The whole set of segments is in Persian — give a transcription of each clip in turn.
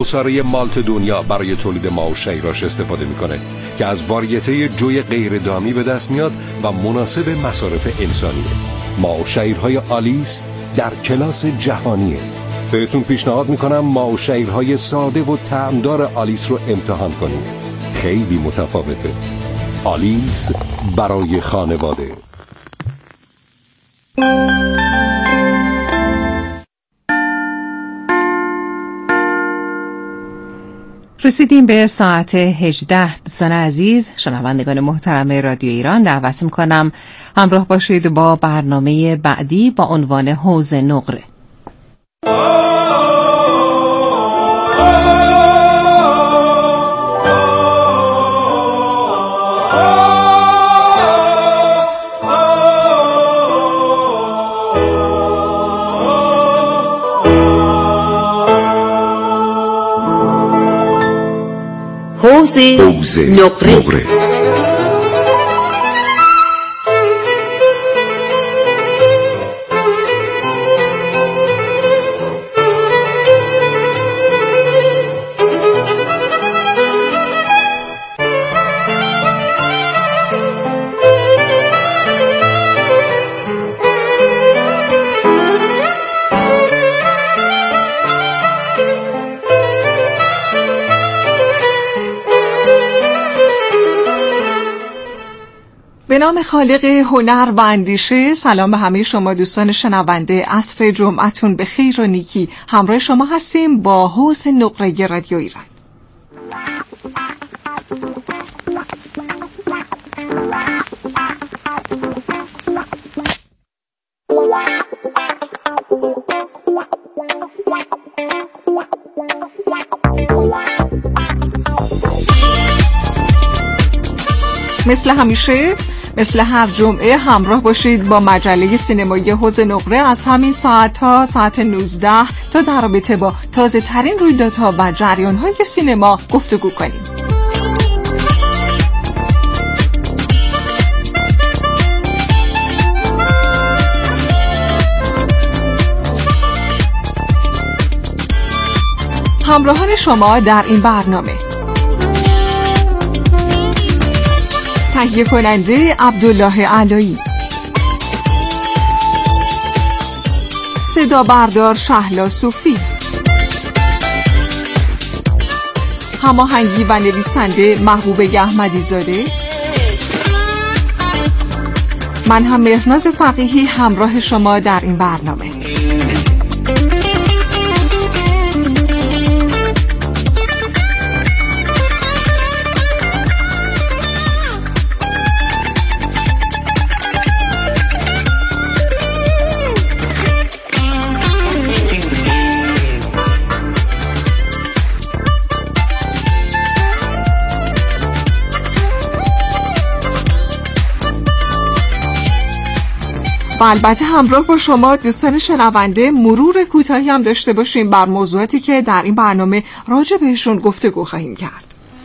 عصاره مالت دنیا برای تولید ماو شیراش استفاده میکنه که از واریته جوی غیر دامی به دست میاد و مناسب مصارف انسانیه. ماو شیرهای آلیس در کلاس جهانیه. بهتون پیشنهاد میکنم ماو شیرهای ساده و طعمدار آلیس رو امتحان کنید. خیلی متفاوته. آلیس برای خانواده. رسیدیم به ساعت 18. دوستان عزیز، شنوندگان محترم رادیو ایران، دعوت میکنم همراه باشید با برنامه بعدی با عنوان حوض نقره. حوض نقره. به نام خالق هنر و اندیشه. سلام به همه شما دوستان شنونده. عصر جمعتون به خیر و نیکی. همراه شما هستیم با حوض نقره رادیو ایران. مثل همیشه، مثل هر جمعه همراه باشید با مجله سینمایی حوض نقره از همین ساعت ها ساعت 19 تا در رابطه با تازه ترین رویدادها و جریان های سینما گفتگو کنیم. همراهان شما در این برنامه: تهیه کننده عبدالله علایی، صدا بردار شهلا صوفی، هماهنگی و نویسنده محبوبه احمدی زاده. من هم مهرناز فقیهی همراه شما در این برنامه. و البته همراه با شما دوستان شنونده مرور کوتاهی هم داشته باشیم بر موضوعاتی که در این برنامه راجع بهشون گفتگو خواهیم کرد.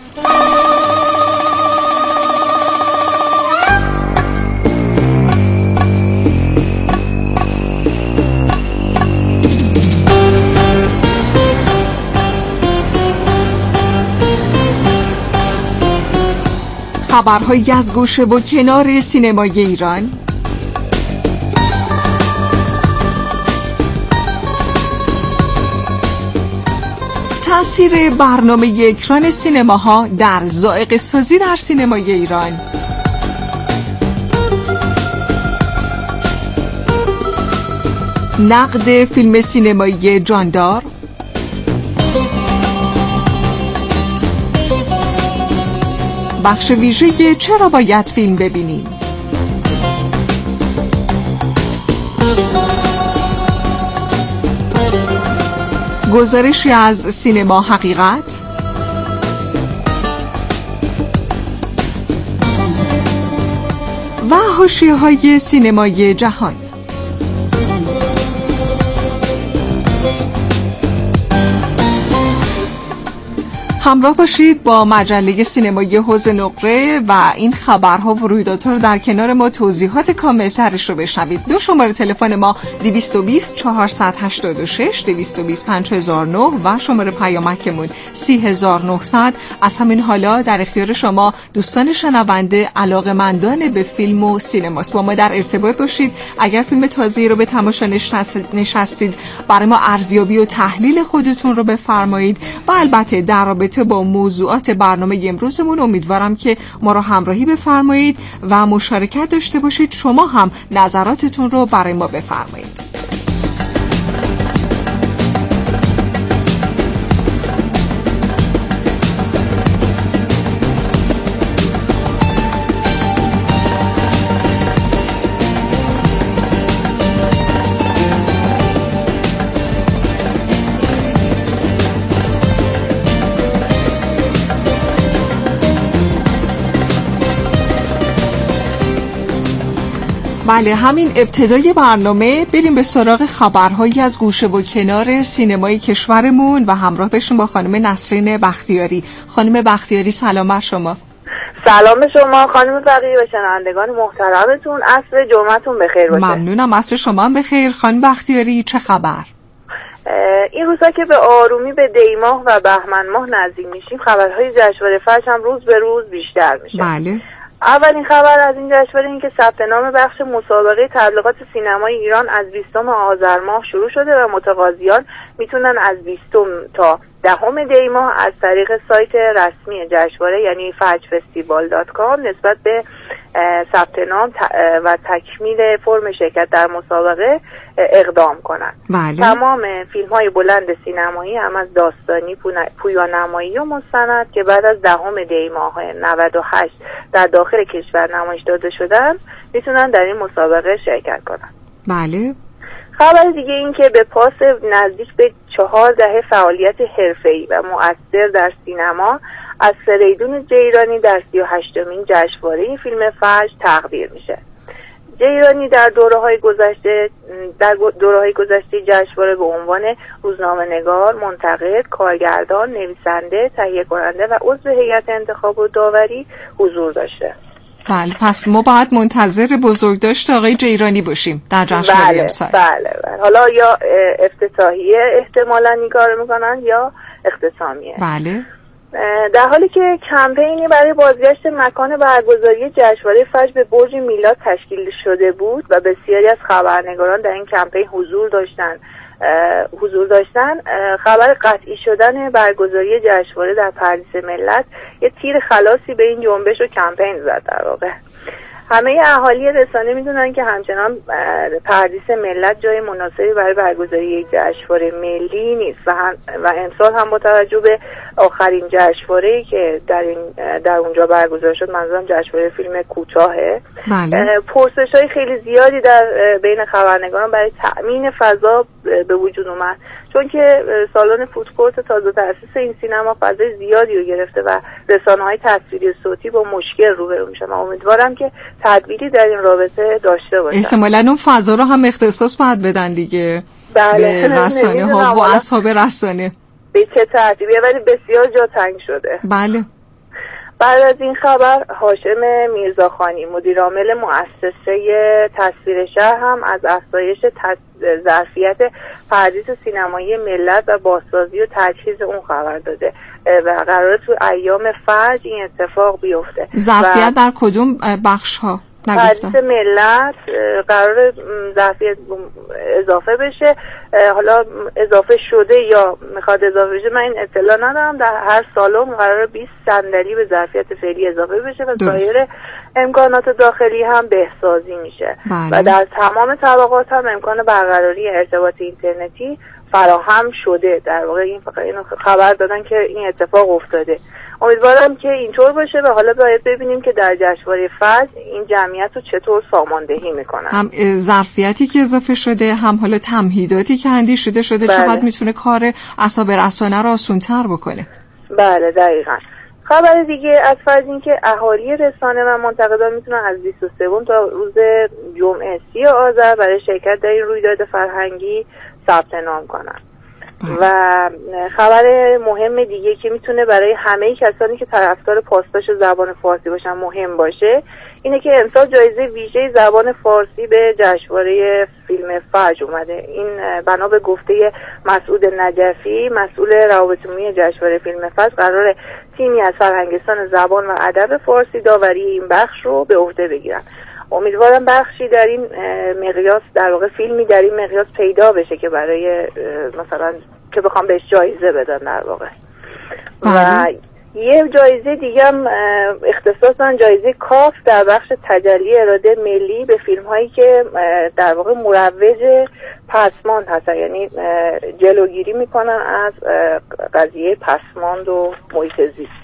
خبرهایی از گوشه و کنار سینمای ایران، تأثیر برنامه اکران سینماها در ذائقه سازی در سینمای ایران، نقد فیلم سینمایی جاندار، بخش ویژه چرا باید فیلم ببینیم، گزارشی از سینما حقیقت، و حاشیه‌های سینمای جهان. همراه باشید با مجله سینمایی حوض نقره و این خبرها و رویدادها رو در کنار ما توضیحات کاملترش رو بشنوید. دو شماره تلفن ما 220 486 220 5009 و شماره پیامکمون 30900. از همین حالا در اختیار شما دوستان شنونده علاقه‌مندان به فیلم و سینماست. با ما در ارتباط باشید. اگر فیلم تازه‌ای رو به تماشا نشستید برای ما ارزیابی و تحلیل خودتون رو بفرمایید و البته در رابطه با موضوعات برنامه امروزمون امیدوارم که ما رو همراهی بفرمایید و مشارکت داشته باشید. شما هم نظراتتون رو برای ما بفرمایید. بله، همین ابتدای برنامه بریم به سراغ خبرهایی از گوشه و کنار سینمای کشورمون و همراه بشیم با خانم نسرین بختیاری. خانم بختیاری سلام بر شما. سلام به شما خانم بقیه و شنوندگان محترمتون. عصر جمعتون بخیر باشه. ممنونم، عصر شما هم بخیر. خانم بختیاری چه خبر؟ این روزا که به آرومی به دیماه و بهمن ماه نزدیک میشیم خبرهای جشنواره فجر هم روز به روز بیشتر میشه. بله. اولین خبر از این جشنواره این که ثبت نام بخش مسابقه تبلیغات سینمای ایران از 20 آذر ماه شروع شده و متقاضیان میتونن از 20 تا 10 دی ماه از طریق سایت رسمی جشنواره یعنی fajfestival.com نسبت به ثبت نام و تکمیل فرم شرکت در مسابقه اقدام کنند. بله. تمام فیلم‌های بلند سینمایی هم از داستانی، پویانمایی و مستند که بعد از 10 دی ماه 98 در داخل کشور نمایش داده شدن میتونن در این مسابقه شرکت کنند. بله. خبر دیگه این که به پاس نزدیک به 4 دهه فعالیت حرفه‌ای و مؤثر در سینما از فریدون جیرانی در 38مین جشنواره فیلم فجر تقدیر میشه. جیرانی در دوره‌های گذشته جشنواره به عنوان روزنامه‌نگار، منتقد، کارگردان، نویسنده، تهیه کننده و عضو هیئت انتخاب و داوری حضور داشته. بله، پس ما باید منتظر بزرگداشت آقای جیرانی باشیم در جشنواره امسال. بله. حالا یا افتتاحیه احتمالاً این کارو میکنن یا اختتامیه. بله. در حالی که کمپینی برای بازگشت مکان برگزاری جشنواره فجر به برج میلاد تشکیل شده بود و بسیاری از خبرنگاران در این کمپین حضور داشتن، خبر قطعی شدن برگزاری جشنواره در پردیس ملت یه تیر خلاصی به این جنبش و کمپین زد. در واقع همه اهالی رسانه میدونن که همچنان پردیس ملت جای مناسبی برای برگزاری یک جشنواره ملی نیست و امسال هم با توجه به آخرین جشنواره‌ای که در اونجا برگزار شد، منظورم جشنواره فیلم کوتاهه، بله. پرسش‌های خیلی زیادی در بین خبرنگاران برای تأمین فضا به وجود اومد، چون که سالن فودکورت تازه تأسیس این سینما فضای زیادی رو گرفته و رسانه‌های تصویری و صوتی با مشکل روبرو میشن. من امیدوارم که تدبیری در این رابطه داشته باشن. احتمالاً اون فضا رو هم اختصاص باید بدن دیگه. بله. به رسانه ها و اصحاب رسانه. به چه ترتیبیه، ولی بسیار جا تنگ شده. بله. بعد از این خبر هاشم میرزاخانی مدیرعامل مؤسسه تصویر شهر هم از افزایش ظرفیت پردیس سینمایی ملت و بازسازی و تجهیز اون خبر داده و قراره تو ایام فجر این اتفاق بیفته. ظرفیت در کدوم بخش ها؟ پردیس ملت قرار ظرفیت اضافه بشه، حالا اضافه شده یا میخواد اضافه بشه من این اطلاع ندارم. در هر سالن قرار 20 صندلی به ظرفیت فعلی اضافه بشه و سایر امکانات داخلی هم بهسازی میشه. بله. و در تمام طبقات هم امکان برقراری ارتباط اینترنتی فراهم شده. در واقع این خبر دادن که این اتفاق افتاده. امیدوارم که اینطور باشه و حالا باید ببینیم که در جشنواره فجر این جمعیت رو چطور ساماندهی میکنن. هم ظرفیتی که اضافه شده، هم حالا تمهیداتی که اندیشیده شده. بله. چقدر میتونه کار اصحاب رسانه رو آسان‌تر بکنه. بله دقیقاً. خبر دیگه از فرض این که اهالی رسانه و منتقدان میتونن از 23 تا روز جمعه 30 آذر برای شرکت در این رویداد فرهنگی ثبت نام کنن. و خبر مهم دیگه که میتونه برای همه کسانی که طرفدار پاسداش زبان فارسی باشن مهم باشه اینه که امسال جایزه ویژه زبان فارسی به جشنواره فیلم فجر اومده. این بنا به گفته مسعود نجفی مسئول روابط عمومی جشنواره فیلم فجر قراره تیمی از فرهنگستان زبان و ادب فارسی داوری این بخش رو به عهده بگیرن. امیدوارم بخشی در این مقیاس، در واقع فیلمی در این مقیاس پیدا بشه که برای مثلا که بخوام بهش جایزه بدن در واقع. و یه جایزه دیگه هم اختصاصا جایزه کاف در بخش تجلی اراده ملی به فیلم هایی که در واقع مروج پسماند هستن، یعنی جلوگیری میکنن از قضیه پسماند و محیط زیست.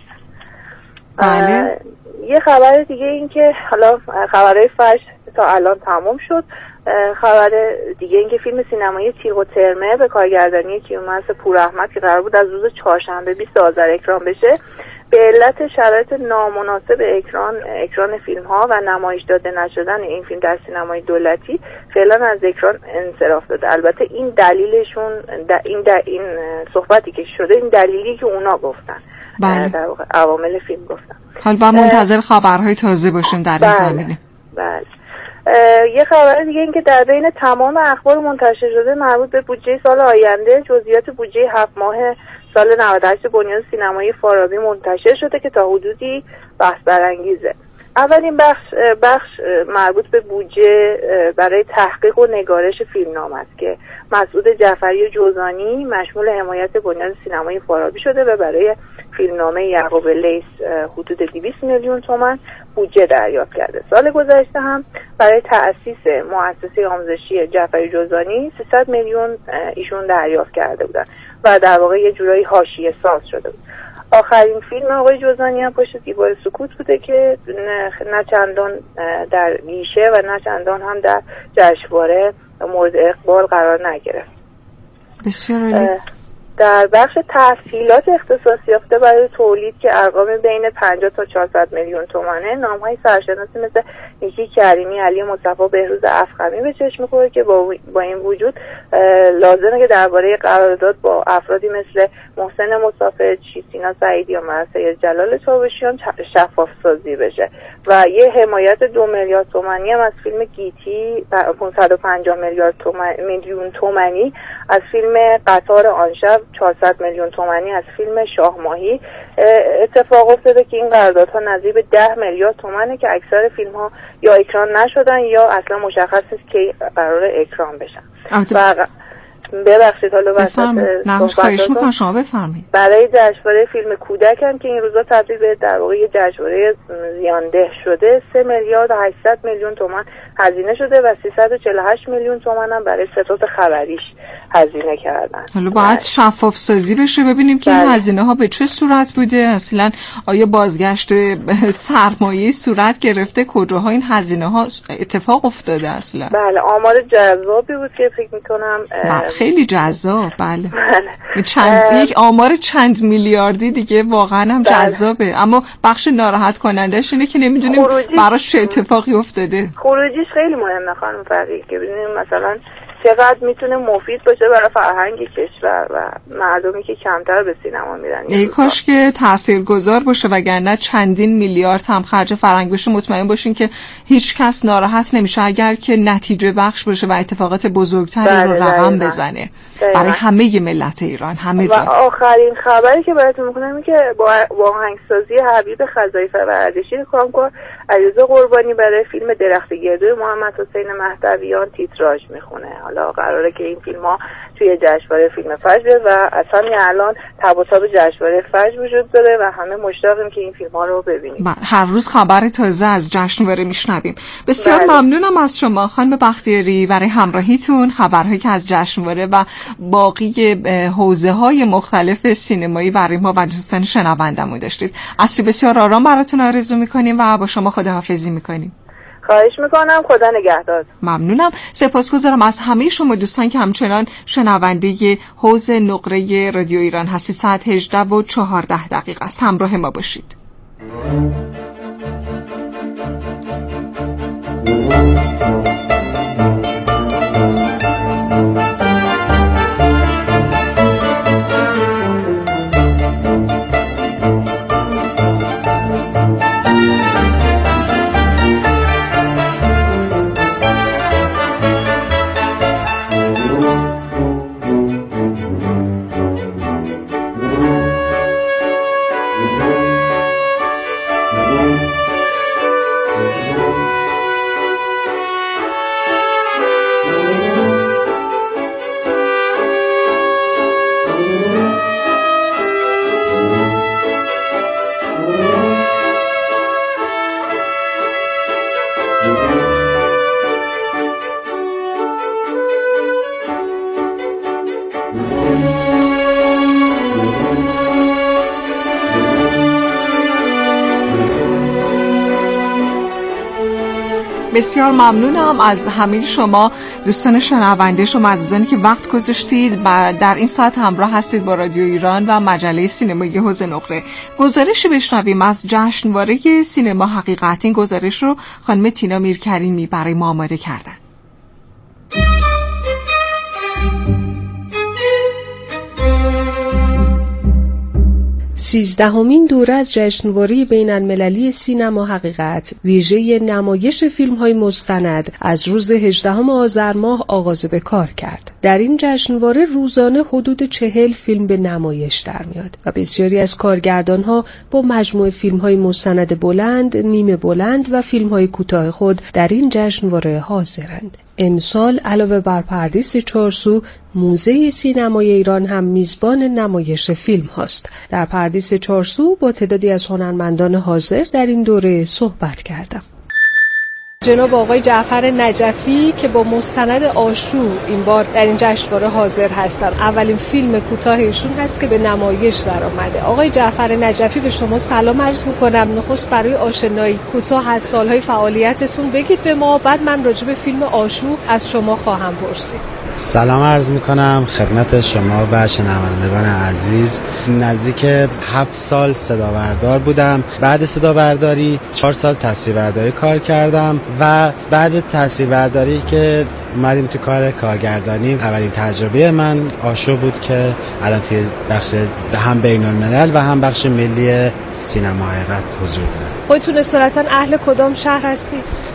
بله. یه خبر دیگه این که حالا خبرهای فجر تا الان تمام شد. خبر دیگه این که فیلم سینمایی تیغ و ترمه به کارگردانی کیومرث پوراحمد که قرار بود از روز چهارشنبه 20 آذر اکران بشه، به علت شرایط نامناسب اکران فیلم ها و نمایش داده نشدن این فیلم در سینمای دولتی فعلا از اکران انصراف داده. البته این دلیلشون این صحبتی که شده این دلیلی که اونا گفتن. بله. در واقع عوامل فیلم گفتن. حالا با منتظر خبرهای تازه باشیم در این زمینه. بله. یه خبر دیگه این که در بین تمام اخبار منتشر شده مربوط به بودجه سال آینده، جزئیات بودجه 7 ماه سال 98 بنیاد سینمایی فارابی منتشر شده که تا حدودی بحث برانگیزه. اولین بخش مربوط به بودجه برای تحقیق و نگارش فیلمنامه است که مسعود جعفری جوزانی مشمول حمایت بنیاد سینمایی فارابی شده و برای فیلمنامه یعقوب لیث حدود 200 میلیون تومان بودجه دریافت کرده. سال گذشته هم برای تأسیس مؤسسه آموزشی جعفری جوزانی 300 میلیون ایشون دریافت کرده بودن و در واقع یه جورایی حاشیه ساز شده بود. آخرین فیلم آقای جوزانی هم پشت دیوار سکوت بوده که نه چندان در گیشه و نه چندان هم در جشنواره مورد اقبال قرار نگرفت. بسیار عالی. در بخش تسهیلات اختصاص یافته برای تولید که ارقام بین 50 تا 400 میلیون تومانه، نام‌های سرشناسی مثل نیکی کریمی، علی مصطفی، بهروز افخمی به چشم می‌خوره که با این وجود لازمه که درباره قرارداد با افرادی مثل محسن مصطفی، سینا سعیدی یا سید جلال چاوشیان شفاف سازی بشه و یه حمایت 2 میلیارد تومانی هم از فیلم گیتی، 550 میلیون تومانی از فیلم قطار آن شب، 400 میلیون تومانی از فیلم شاه ماهی اتفاق افتاده که این قراردادها نزدیک به 10 میلیارد تومانه که اکثر فیلم ها یا اکران نشدن یا اصلا مشخص نیست که قرار اکران بشن. ببخشید حالا وسط خواهش میکنم شما بفرمایید. برای جشنواره فیلم کودک هم که این روزا تبدیل به در واقع جشنواره زیانده شده 3 میلیارد و 800 میلیون تومان هزینه شده و 348 میلیون تومان هم برای ستاد خبریش هزینه کردن. حالا باید شفاف سازی بشه ببینیم که این هزینه ها به چه صورت بوده، اصلا آیا بازگشت سرمایه صورت گرفته، کجاها این هزینه ها اتفاق افتاده اصلا. بله آمار جذابی بود که فکر میکنم خیلی جذاب. بله. یک آمار چند میلیاردی دیگه واقعا هم جذابه. اما بخش ناراحت کنندش اینه که نمیدونیم براش چه اتفاقی افتاده. خروجیش خیلی مهمه خانم فرقی که ببینیم مثلا چقدر میتونه مفید باشه برای فرهنگ کشور و مردمی که کمتر به سینما میرن. ای کاش که تاثیرگذار باشه وگرنه چندین میلیارد هم خرج فرهنگ بشه. مطمئن باشین که هیچ کس ناراحت نمیشه اگر که نتیجه بخش باشه و اتفاقات بزرگتری رو رقم بزنه برای همه ملت ایران، همه جا. و آخرین خبری که براتون میکنم این که با آهنگسازی حبیب خزایی و اردشیر کامکار علیرضا قربانی برای فیلم درخت گردوی محمد حسین مهدویان تیتراژ میخونه. حالا قراره که این فیلم ها توی جشنواره فیلم فجر و از همین الان تب و تاب جشنواره فجر وجود داره و همه مشتاقیم که این فیلم ها رو ببینیم. هر روز خبر تازه از جشنواره میشنویم. بسیار ممنونم از شما خانم بختیاری برای همراهیتون، خبرهایی که از جشنواره و باقی حوزه های مختلف سینمایی برای ما و دوستان شنوندمون داشتید. عصر بسیار آرام براتون آرزو میکنیم و با شما خداحافظی میکنیم. خواهش میکنم. خدا نگهدار. ممنونم. سپاسگزارم از همه شما دوستان که همچنان شنونده حوض نقره رادیو ایران هستید. ساعت 18:14 است. همراه ما باشید. بسیار ممنونم از همه شما دوستان شنونده، شما عزیزانی که وقت گذاشتید و در این ساعت همراه هستید با رادیو ایران و مجله سینمایی حوض نقره. گزارشی بشنویم از جشنواره سینما حقیقت. این گزارش رو خانم تینا میرکریمی برای ما آماده کردن. 13مین دوره از جشنواره بین‌المللی سینما حقیقت ویژه نمایش فیلم‌های مستند از روز 18 آذر ماه آغاز به کار کرد. در این جشنواره روزانه حدود 40 فیلم به نمایش در میاد و بسیاری از کارگردان‌ها با مجموعه فیلم‌های مستند بلند، نیمه بلند و فیلم‌های کوتاه خود در این جشنواره حاضرند. امسال علاوه بر پردیس چارسو، موزه سینمای ایران هم میزبان نمایش فیلم هاست. در پردیس چارسو با تعدادی از هنرمندان حاضر در این دوره صحبت کردم. جناب آقای جعفر نجفی که با مستند آشو این بار در این جشنواره حاضر هستند. اولین فیلم کوتاه ایشون هست که به نمایش در آمده. آقای جعفر نجفی به شما سلام عرض می‌کنم. نخست برای آشنایی کوتاه از سالهای فعالیتتون بگید به ما، بعد من راجع به فیلم آشو از شما خواهم پرسید. سلام عرض میکنم خدمت شما و شنوندگان عزیز. نزدیک 7 سال صدابردار بودم. بعد صدابرداری 4 سال تصویربرداری کار کردم و بعد تصویربرداری که اومدیم تو کار کارگردانی، اولین تجربه من آشو بود که الان توی بخش هم بین‌الملل و هم بخش ملی سینما حقیقت حضور داره. خودتون اصالتا اهل کدام شهر هستی؟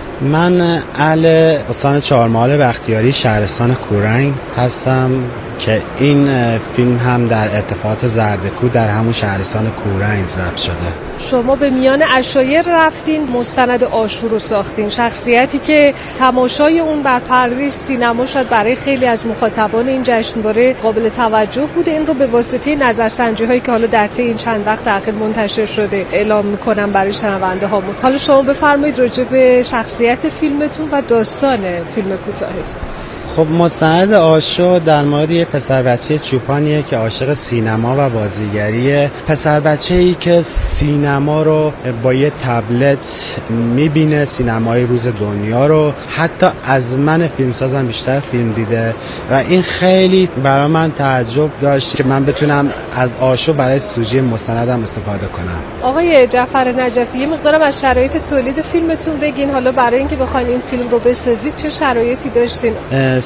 من اهل استان چهارمحال بختیاری شهرستان کورنگ هستم که این فیلم هم در ارتفاعات زردکو در همون شهرستان کورنگ ضبط شده. شما به میان عشایر رفتین، مستند آشو رو ساختین، شخصیتی که تماشای اون بر پرده سینما شاید برای خیلی از مخاطبان این جشنواره قابل توجه بوده. این رو به واسطه نظرسنجی هایی که حالا در طی این چند وقت اخیر منتشر شده اعلام میکنم برای شنونده هامون. حالا شما بفرمایید راجع به شخصیت فیلمتون و داستان فیلم کوتاهتون. خب مستند آشو در مورد یه پسر بچه چوپانیه که عاشق سینما و بازیگریه. پسر بچه‌ای که سینما رو با یه تبلت میبینه، سینمای روز دنیا رو، حتی از من فیلمسازم بیشتر فیلم دیده و این خیلی برای من تعجب داشت که من بتونم از آشو برای سوژه مستندم استفاده کنم. آقای جعفر نجفی یه مقدارم از شرایط تولید فیلمتون بگین. حالا برای اینکه بخواید این فیلم رو بسازید چه شرایطی داشتین؟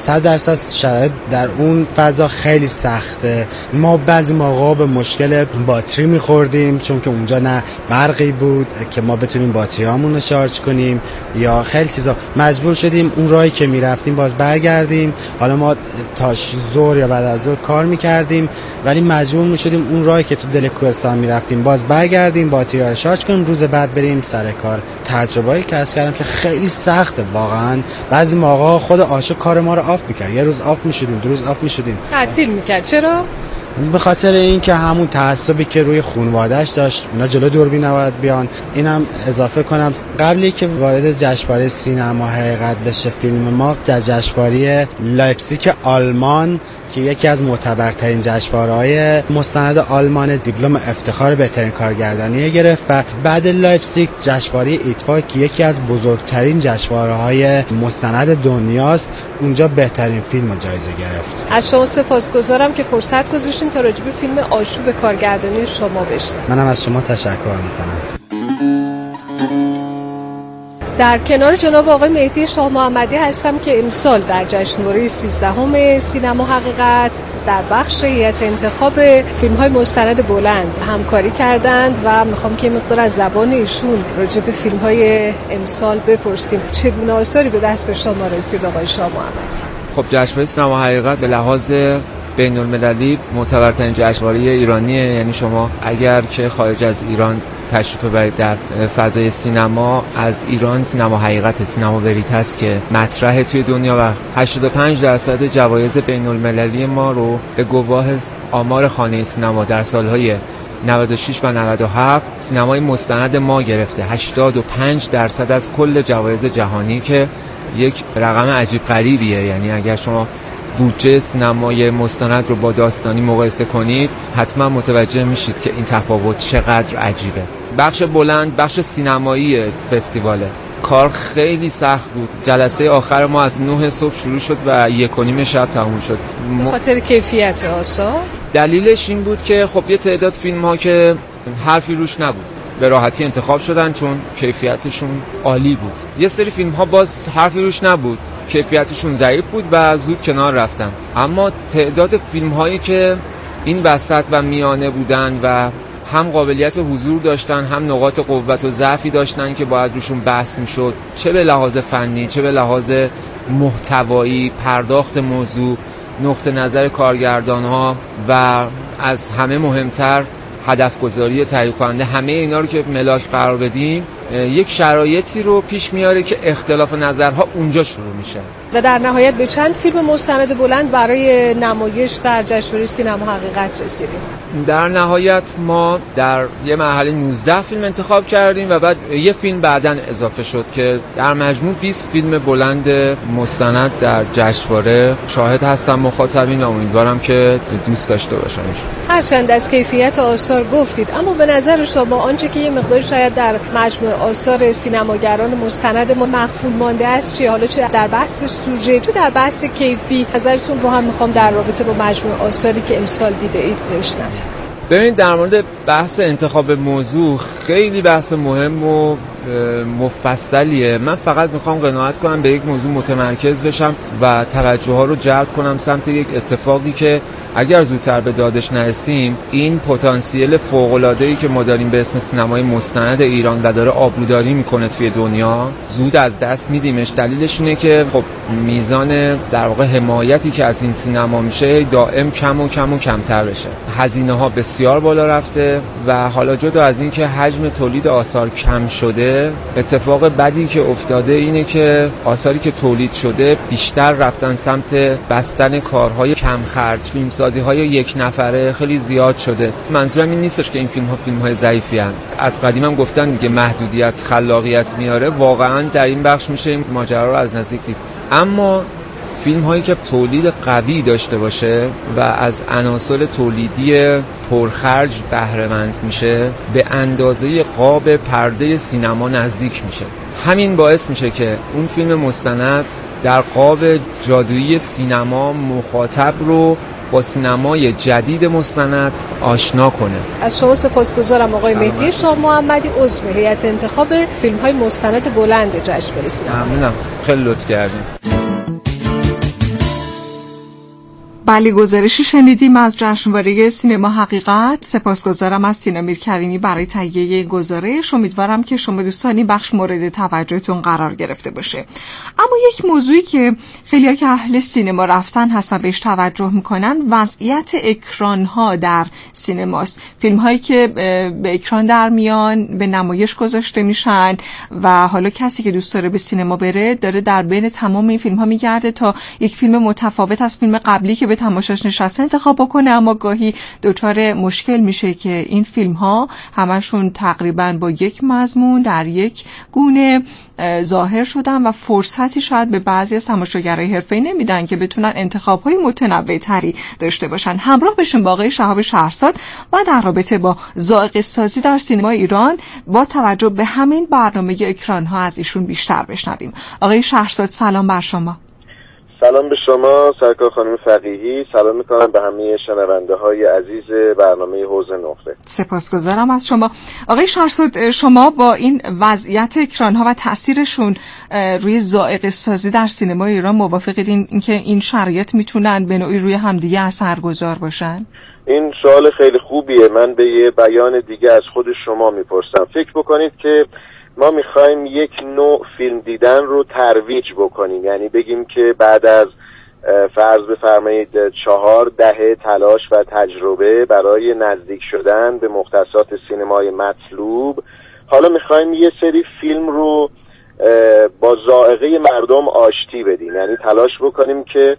100% شرایط در اون فضا خیلی سخته. ما بعضی موقع به مشکل باتری میخوردیم چون که اونجا نه برقی بود که ما بتونیم باتریامون رو شارژ کنیم یا خیلی چیزا. مجبور شدیم اون راهی که میرفتیم باز برگردیم. حالا ما تا ظهر یا بعد از ظهر کار میکردیم ولی مجبور میشدیم اون راهی که تو دل کوهستان میرفتیم باز برگردیم، باتری رو شارژ کنیم، روز بعد بریم سر کار. تجربه‌ای که کسب کردم که خیلی سخته واقعا. بعضی موقع خود آشو کار ما رو آف میکرد. یه روز آف میشدیم، دو روز آف میشدیم، تعطیل میکرد. چرا؟ به خاطر اینکه همون تعصبی که روی خانواده‌اش داشت، اونا جلو دوربین نباید بیان. اینم اضافه کنم قبلی که وارد جشنواره سینما حقیقت بشه فیلم ما، در جشنواره لایپزیگ آلمان که یکی از معتبرترین جشنواره‌های مستند آلمان دیپلم افتخار بهترین کارگردانی گرفت و بعد لایپزیگ جشنواره ایتفا که یکی از بزرگترین جشنواره‌های مستند دنیاست، اونجا بهترین فیلم جایزه گرفت. از شما سپاسگزارم که فرصت گذاشتین تا راجع به فیلم آشو به کارگردانی شما بشنویم. منم از شما تشکر می‌کنم. در کنار جناب آقای مهدی شاه محمدی هستم که امسال در جشنواره 13 سینما حقیقت در بخش هیئت انتخاب فیلم‌های مستند بلند همکاری کردند و میخوام که مقدار از زبان ایشون راجع به فیلم‌های امسال بپرسیم. چگونه آثاری به دست شما رسید آقای شاه محمدی؟ خب جشنواره سینما حقیقت به لحاظ بین‌المللی معتبرترین جشنواره ایرانیه. یعنی شما اگر که خارج از ایران تشریف ببرید در فضای سینما، از ایران سینما حقیقت، سینما وریتاس که مطرح توی دنیا و 85% جوایز بین‌المللی ما رو به گواه آمار خانه سینما در سالهای 96 و 97 سینمای مستند ما گرفته. 85% از کل جوایز جهانی که یک رقم عجیب غریبیه. یعنی اگر شما بودجه سینمای مستند رو با داستانی مقایسه کنید حتما متوجه میشید که این تفاوت چقدر عجیبه. بخش بلند بخش سینمایی فستیواله کار خیلی سخت بود. جلسه آخر ما از 9 صبح شروع شد و 1:30 شب تموم شد. به خاطر کیفیت آثار؟ دلیلش این بود که خب یه تعداد فیلم ها که حرفی روش نبود به راحتی انتخاب شدن چون کیفیتشون عالی بود. یه سری فیلم ها باز حرفی روش نبود، کیفیتشون ضعیف بود و زود کنار رفتن. اما تعداد فیلم هایی که این وسط و میانه بودن و هم قابلیت حضور داشتن، هم نقاط قوت و ضعفی داشتن که باید روشون بحث میشد، چه به لحاظ فنی، چه به لحاظ محتوایی، پرداخت موضوع، نقطه نظر کارگردان ها و از همه مهمتر هدف گذاری تهیه کننده. همه اینا رو که ملاک قرار بدیم یک شرایطی رو پیش میاره که اختلاف نظرها اونجا شروع میشه. و در نهایت به چند فیلم مستند بلند برای نمایش در جشنواره سینما حقیقت رسیدیم؟ در نهایت ما در یه مرحله 19 فیلم انتخاب کردیم و بعد یه فیلم بعداً اضافه شد که در مجموع 20 فیلم بلند مستند در جشنواره شاهد هستم مخاطبین و امیدوارم که دوست داشته باشنش. هرچند از کیفیت آثار گفتید، اما به نظر شما آنچه که یه مقدار شاید در مجموع آثار سینماگران مستند ما مخفول مانده است چیه؟ حالا چه در بحث سوژه چه در بحث کیفی؟ نظرتون رو هم میخوام در رابطه با مجموع آثاری که امسال دیده اید بشنویم. ببینید در مورد بحث انتخاب موضوع خیلی بحث مهم و مفصلیه. من فقط میخوام قناعت کنم به یک موضوع متمرکز بشم و توجه ها رو جلب کنم سمت یک اتفاقی که اگر زودتر به دادش نرسیم این پتانسیل فوق‌العاده‌ای که ما داریم به اسم سینمای مستند ایران و داره آبروداری میکنه توی دنیا زود از دست میدیمش. دلیلش اینه که خب میزان در واقع حمایتی که از این سینما میشه دائم کم و کمتر بشه. هزینه ها بسیار بالا رفته و حالا جدا از این که حجم تولید آثار کم شده، اتفاق بدی که افتاده اینه که آثاری که تولید شده بیشتر رفتن سمت بستن کارهای کم خرج. فیلمسازی‌های یک نفره خیلی زیاد شده. منظورم این نیستش که این فیلم‌های ضعیفی هستند. از قدیم هم گفتن دیگه محدودیت خلاقیت میاره. واقعا در این بخش میشه این ماجرا رو از نزدیک دید. اما فیلم هایی که تولید قوی داشته باشه و از عناصر تولیدی پرخرج بهره مند میشه به اندازه قاب پرده سینما نزدیک میشه. همین باعث میشه که اون فیلم مستند در قاب جادویی سینما مخاطب رو با سینمای جدید مستند آشنا کنه. از شما سپاسگزارم آقای مهدی شاه محمدی، عضو هیئت انتخاب فیلم‌های مستند بلند جشنواره سینما. ممنونم، خیلی لطف کردین. بله، گزارشی شنیدیم از جشنواره سینما حقیقت. سپاسگزارم از سینا میرکریمی برای تهیه گزارش. امیدوارم که شما دوستانی بخش مورد توجهتون قرار گرفته باشه. اما یک موضوعی که خیلی‌ها که اهل سینما رفتن هستن بهش توجه میکنن وضعیت اکران‌ها در سینماست. فیلم‌هایی که به اکران در میان به نمایش گذاشته میشن و حالا کسی که دوست داره به سینما بره داره در بین تمام این فیلم‌ها میگرده تا یک فیلم متفاوت از فیلم قبلی که به تماشاش نشسته انتخاب بکنه، اما گاهی دچار مشکل میشه که این فیلم ها همشون تقریبا با یک مضمون در یک گونه ظاهر شدن و فرصتی شاید به بعضی از تماشاگرای حرفه‌ای نمیدن که بتونن انتخاب های متنوع تری داشته باشن. همراه بشیم با آقای شهاب شهرزاد و در رابطه با ذائقه سازی در سینما ایران با توجه به همین برنامه اکران ها از ایشون بیشتر بشنویم. آقای شهرزاد سلام بر شما. سلام به شما سرکار خانم فقیهی، سلام میکنم به همه شنونده های عزیز برنامه حوض نقره. سپاسگزارم از شما. آقای شهرزاد، شما با این وضعیت اکران ها و تاثیرشون روی ذائقه سازی در سینما ایران موافقید اینکه این شرایط میتونن به نوعی روی همدیگه اثرگذار باشن؟ این سوال خیلی خوبیه. من به یه بیان دیگه از خود شما میپرسم. فکر بکنید که ما میخوایم یک نوع فیلم دیدن رو ترویج بکنیم، یعنی بگیم که بعد از فرض بفرمایید 4 دهه تلاش و تجربه برای نزدیک شدن به مختصات سینمای مطلوب، حالا میخوایم یه سری فیلم رو با ذائقه مردم آشتی بدیم، یعنی تلاش بکنیم که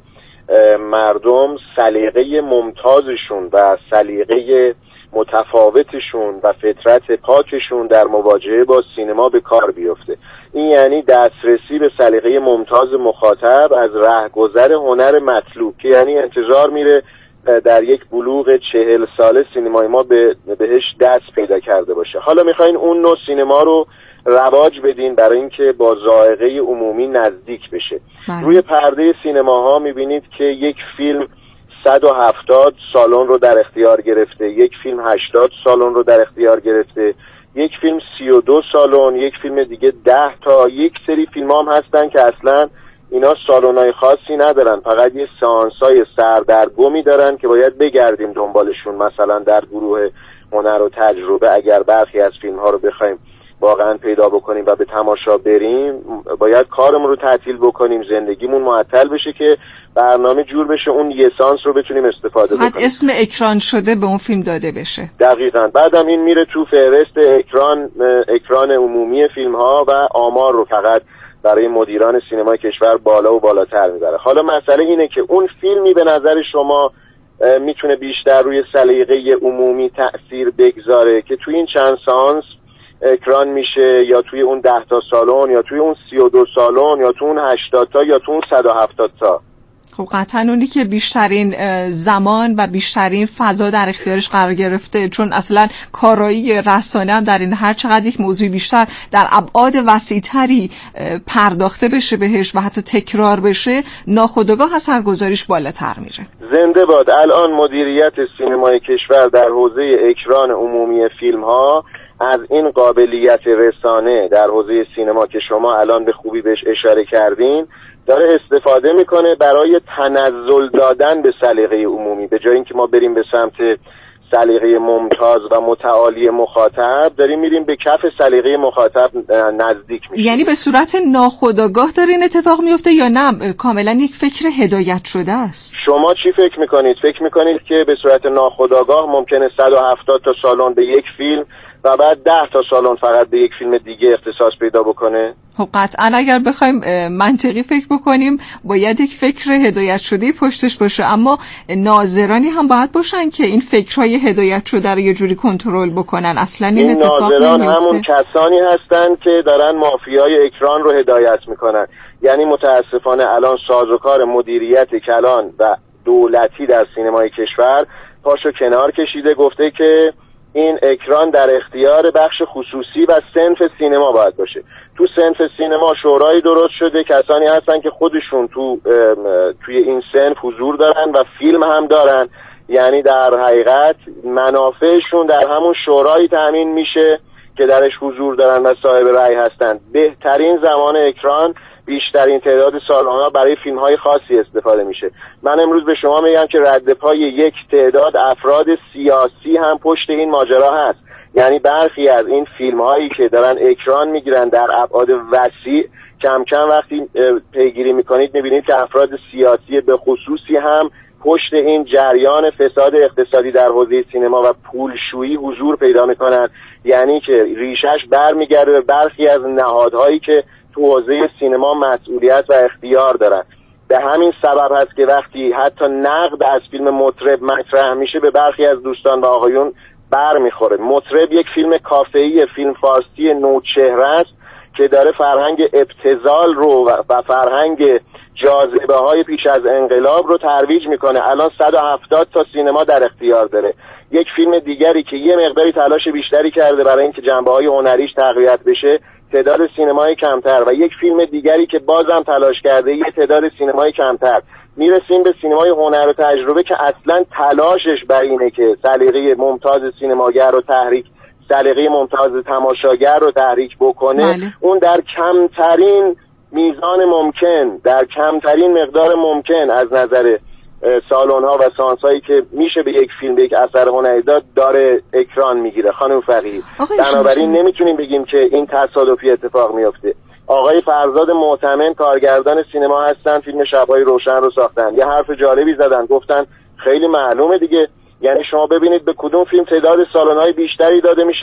مردم سلیقه ممتازشون و سلیقه متفاوتشون و فطرت پاکشون در مواجهه با سینما به کار بیفته. این یعنی دسترسی به سلیقه ممتاز مخاطب از رهگذر هنر مطلوب که یعنی انتظار میره در یک بلوغ 40 ساله سینمای ما بهش دست پیدا کرده باشه. حالا میخواین اون نوع سینما رو رواج بدین برای اینکه با ذائقه عمومی نزدیک بشه. روی پرده سینماها میبینید که یک فیلم 170 سالن رو در اختیار گرفته، یک فیلم 80 سالن رو در اختیار گرفته، یک فیلم 32 سالن، یک فیلم دیگه 10 تا، یک سری فیلم هم هستن که اصلا اینا سالن‌های خاصی ندارن، فقط یه سانس‌های سردرگمی دارن که باید بگردیم دنبالشون. مثلا در گروه هنر و تجربه اگر برخی از فیلم‌ها رو بخوایم واقعا پیدا بکنیم و به تماشا بریم، باید کارمون رو تعطیل بکنیم، زندگیمون معطل بشه که برنامه جور بشه اون یه سانس رو بتونیم استفاده بکنیم. حتی اسم اکران شده به اون فیلم داده بشه. دقیقاً. بعدم این میره تو فهرست اکران عمومی فیلم‌ها و آمار رو فقط برای مدیران سینمای کشور بالا و بالاتر میبره. حالا مسئله اینه که اون فیلمی به نظر شما میتونه بیشتر روی سلیقه عمومی تأثیر بگذاره که توی این چند سانس اکران میشه، یا توی اون 10 تا سالن، یا توی اون 32 سالن، یا توی اون 80 تا، یا توی اون 170 تا. خب قطعا اونی که بیشترین زمان و بیشترین فضا در اختیارش قرار گرفته، چون اصلا کارایی رسانه هم در این هر چقدر یک موضوع بیشتر در ابعاد وسیع‌تری پرداخته بشه بهش و حتی تکرار بشه، ناخودآگاه اثرگذاریش بالاتر میره. زنده باد. الان مدیریت سینمای کشور در حوزه اکران عمومی فیلم‌ها از این قابلیت رسانه در حوزه سینما که شما الان به خوبی بهش اشاره کردین داره استفاده میکنه برای تنزل دادن به سلیقه عمومی. به جای اینکه ما بریم به سمت سلیقه ممتاز و متعالی مخاطب، داریم میریم به کف سلیقه مخاطب نزدیک میشیم. یعنی به صورت ناخودآگاه داره این اتفاق میفته یا نه کاملا یک فکر هدایت شده است؟ شما چی فکر میکنید؟ فکر میکنید که به صورت ناخودآگاه ممکنه 170 تا سالن به یک فیلم و بعد 10 تا سالن فقط به یک فیلم دیگه اختصاص پیدا بکنه؟ خب قطعا اگر بخوایم منطقی فکر بکنیم باید یک فکر هدایت شده پشتش باشه، اما ناظرانی هم باید باشن که این فکرهای هدایت شده رو یه جوری کنترل بکنن. اصلا این اتفاق ناظران همون کسانی هستن که دارن مافیای اکران رو هدایت میکنن. یعنی متاسفانه الان سازوکار مدیریت کلان و دولتی در سینمای کشور پاشو کنار کشیده، گفته که این اکران در اختیار بخش خصوصی و صنف سینما باید باشه. تو صنف سینما شورایی درست شده، کسانی هستن که خودشون توی این صنف حضور دارن و فیلم هم دارن، یعنی در حقیقت منافعشون در همون شورایی تامین میشه که درش حضور دارن و صاحب رأی هستن. بهترین زمان اکران بیشترین تعداد سالانه برای فیلم‌های خاصی استفاده میشه. من امروز به شما میگم که رد پای یک تعداد افراد سیاسی هم پشت این ماجرا هست. یعنی برخی از این فیلم‌هایی که دارن اکران میگیرن در ابعاد وسیع، کم کم وقتی پیگیری میکنید میبینید که افراد سیاسی به خصوصی هم پشت این جریان فساد اقتصادی در حوزه سینما و پولشویی حضور پیدا میکنن. یعنی که ریشش برمیگرده به برخی از نهادهایی که تو حوزه سینما مسئولیت و اختیار دارن. به همین سبب هست که وقتی حتی نقد از فیلم مطرب مطرح میشه به برخی از دوستان و آقایون بر میخوره. مطرب یک فیلم کافه‌ای، فیلم فارسی نوچهره است که داره فرهنگ ابتذال رو و فرهنگ جاذبه های پیش از انقلاب رو ترویج میکنه. الان 170 تا سینما در اختیار داره. یک فیلم دیگری که یه مقداری تلاش بیشتری کرده برای اینکه جنبه های هنریش تقویت بشه، تعداد سینمای کمتر، و یک فیلم دیگری که بازم تلاش کرده، یه تعداد سینمای کمتر. میرسیم به سینمای هنر و تجربه که اصلا تلاشش بر اینه که سلیقه ممتاز سینماگر رو سلیقه ممتاز تماشاگر رو تحریک بکنه. بله. اون در کمترین میزان ممکن، در کمترین مقدار ممکن از نظر سالن‌ها و سانس‌هایی که میشه به یک فیلم، به یک اثر هنری داد، داره اکران میگیره. خانم فقیهی، بنابراین نمیتونیم بگیم که این تصادفی اتفاق میفته. آقای فرزاد معتمن کارگردان سینما هستن، فیلم شب‌های روشن رو ساختن. یه حرف جالبی زدن، گفتن خیلی معلومه دیگه، یعنی شما ببینید به کدوم فیلم تعداد سالن‌های بیشتری داده میشه